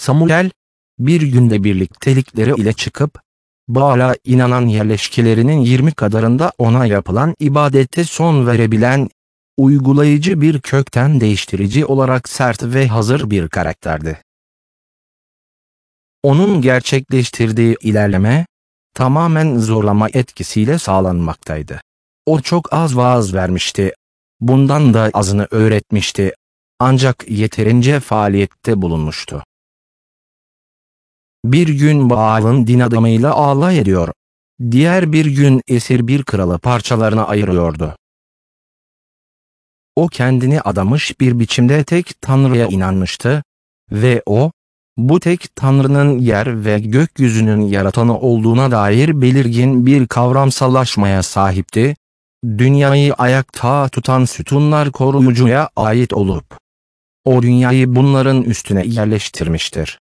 Samuel, bir günde birliktelikleri ile çıkıp, Baal'a inanan yerleşkelerinin 20 kadarında ona yapılan ibadete son verebilen, uygulayıcı bir kökten değiştirici olarak sert ve hazır bir karakterdi. Onun gerçekleştirdiği ilerleme, tamamen zorlama etkisiyle sağlanmaktaydı. O çok az vaaz vermişti, bundan da azını öğretmişti, ancak yeterince faaliyette bulunmuştu. Bir gün Baal'ın din adamıyla alay ediyor, diğer bir gün esir bir kralı parçalarına ayırıyordu. O kendini adamış bir biçimde tek Tanrı'ya inanmıştı ve o, bu tek Tanrı'nın yer ve gökyüzünün yaratanı olduğuna dair belirgin bir kavramsallaşmaya sahipti, dünyayı ayakta tutan sütunlar koruyucuya ait olup, o dünyayı bunların üstüne yerleştirmiştir.